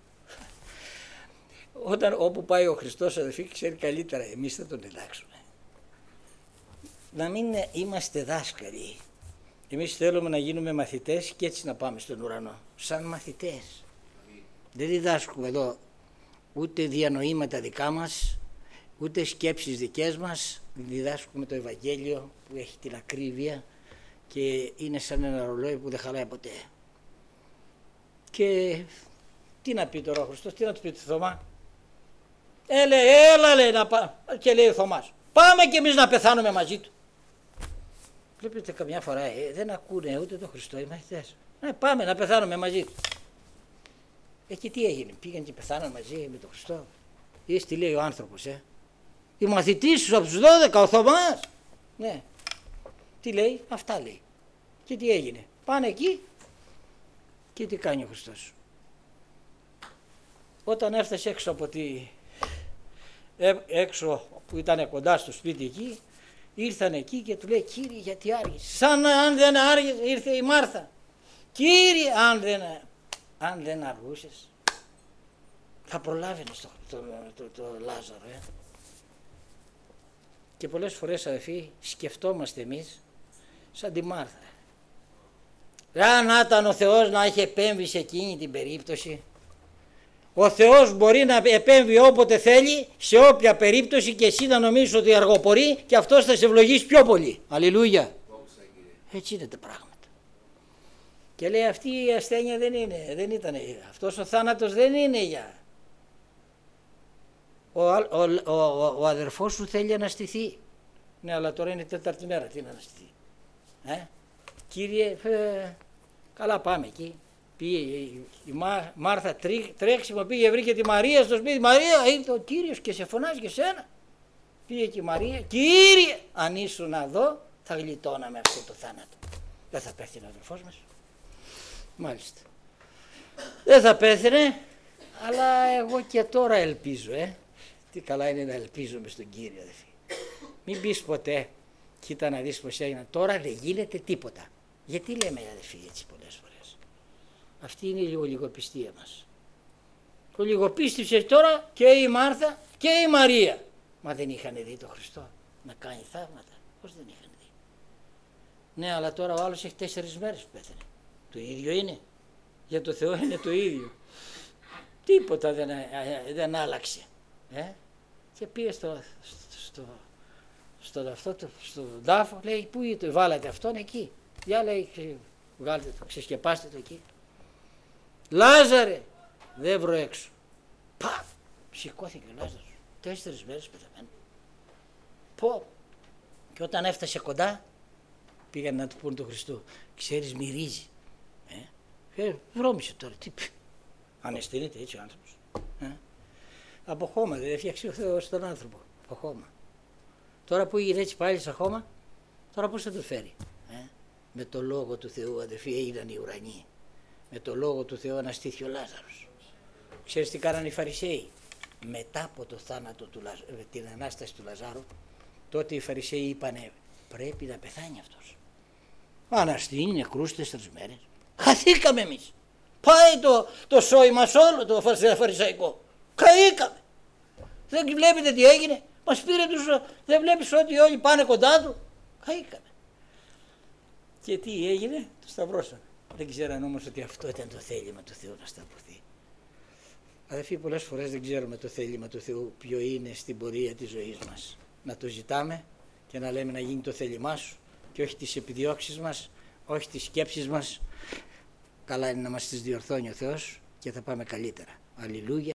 Speaker 1: Όταν όπου πάει ο Χριστός, αδελφοί, ξέρει καλύτερα. Εμείς θα τον εντάξουμε. Να μην είμαστε δάσκαλοι. Εμείς θέλουμε να γίνουμε μαθητές και έτσι να πάμε στον ουρανό. Σαν μαθητές. Δεν διδάσκουμε εδώ ούτε διανοήματα δικά μας, ούτε σκέψεις δικές μας. Διδάσκουμε το Ευαγγέλιο που έχει την ακρίβεια και είναι σαν ένα ρολόι που δεν χαλάει ποτέ. Και τι να πει τώρα ο Χριστός, τι να του πει το Θωμά? Έλε, έλα λέει να πάμε. Και λέει ο Θωμάς, πάμε κι εμείς να πεθάνουμε μαζί του. Βλέπετε καμιά φορά ε, δεν ακούνε ούτε τον Χριστό οι μαθητές. Ε, πάμε να πεθάνουμε μαζί του. Ε, και τι έγινε? Πήγαν και πεθάναν μαζί με τον Χριστό? Είδες τι λέει ο άνθρωπος, ε? Οι μαθητής σου από τους δώδεκα, ο Θωμάς. Ναι. Τι λέει? Αυτά λέει. Και τι έγινε? Πάνε εκεί και τι κάνει ο Χριστός? Όταν έφτασε έξω από τη... Ε, έξω που ήταν κοντά στο σπίτι εκεί, ήρθαν εκεί και του λέει, Κύριε, γιατί άργησες? Σαν αν δεν άργησε, ήρθε η Μάρθα. Κύριε, αν δεν, αν δεν αργούσες θα προλάβαινες το, το, το, το, το Λάζαρο. Ε. Και πολλές φορές, αδελφοί, σκεφτόμαστε εμείς σαν τη Μάρθα. Αν ήταν ο Θεός να έχει επέμβει σε εκείνη την περίπτωση, ο Θεός μπορεί να επέμβει όποτε θέλει, σε όποια περίπτωση, και εσύ να νομίζεις ότι αργοπορεί και αυτός θα σε ευλογήσει πιο πολύ. Αλληλούια. Έτσι είναι τα πράγματα. Και λέει, αυτή η ασθένεια δεν είναι, δεν ήταν, αυτός ο θάνατος δεν είναι για... Ο, ο, ο, ο, ο αδερφός σου θέλει να αναστηθεί. Ναι, αλλά τώρα είναι τέταρτη μέρα, τι να αναστηθεί? Ε? Κύριε, ε, καλά πάμε εκεί. Πήγε η, η Μά, Μάρθα τρί, τρέξιμο, πήγε, βρήκε τη Μαρία στο σπίτι. Μαρία, ήρθε ο Κύριος και σε φωνάζει και σένα. Πήγε και η Μαρία, Κύριε, αν ήσουν εδώ θα γλιτώναμε αυτό το θάνατο. Δεν θα πέθαινε ο αδερφός μας? Μάλιστα. Δεν θα πέθαινε, αλλά εγώ και τώρα ελπίζω. Ε. Τι καλά είναι να ελπίζουμε στον Κύριο, αδελφοί. Μην πεις ποτέ, κοίτα να δεις πως έγινε, τώρα δεν γίνεται τίποτα. Γιατί λέμε, αδελφοί, έτσι πολλές φορές? Αυτή είναι η λιγοπιστία μας. Το λιγοπίστησε τώρα και η Μάρθα και η Μαρία. Μα δεν είχαν δει τον Χριστό να κάνει θαύματα? Πώς δεν είχαν δει? Ναι, αλλά τώρα ο άλλος έχει τέσσερις μέρες που πέθανε. Το ίδιο είναι. Για το Θεό είναι το ίδιο. Τίποτα δεν, δεν άλλαξε. Ε? Και πήγε στο, στο, στο, αυτό, στο τάφο, λέει, πού το βάλατε αυτόν? Εκεί. Για λέει, βγάλτε το, ξεσκεπάστε το εκεί. Λάζαρε, δεν βρω έξω. Πα, σηκώθηκε ο Λάζαρος. Τέσσερις μέρες πεθαμένο. Πω. Και όταν έφτασε κοντά, πήγαν να του πούν τον Χριστό, ξέρεις, μυρίζει. Ε, ε βρώμησε τώρα, τι πει. Αναισθήνεται έτσι ο άνθρωπος. Ε. Από χώμα, δεν έφτιαξε ο Θεός τον άνθρωπο. Από χώμα. Τώρα που έγινε έτσι πάλι σαν χώμα, τώρα πώς θα το φέρει? Ε? Με το λόγο του Θεού, αδερφοί, έγιναν οι ουρανοί. Με το λόγο του Θεού αναστήθηκε ο Λάζαρος. Ξέρεις τι κάνανε οι Φαρισαίοι? Μετά από το θάνατο του Λαζ... την Ανάσταση του Λαζάρου, τότε οι Φαρισαίοι είπανε, πρέπει να πεθάνει αυτός. Αναστήνει νεκρούς τέσσερις μέρες. Χαθήκαμε εμείς. Πάει το, το σόι μας όλο το φαρισαϊκό. Καήκαμε. Δεν βλέπετε τι έγινε? Μας πήρε τους, δεν βλέπεις ότι όλοι πάνε κοντά του. Καήκαμε. Και τι έγινε, το σταυρώσαν. Δεν ξέραν όμως ότι αυτό ήταν το θέλημα του Θεού να σταυρωθεί. Αδελφοί, πολλές φορές δεν ξέρουμε το θέλημα του Θεού ποιο είναι στην πορεία της ζωής μας. Να το ζητάμε και να λέμε να γίνει το θέλημά σου και όχι τις επιδιώξεις μας, όχι τις σκέψεις μας. Καλά είναι να μας τις διορθώνει ο Θεός και θα πάμε καλύτερα. Αλληλούια.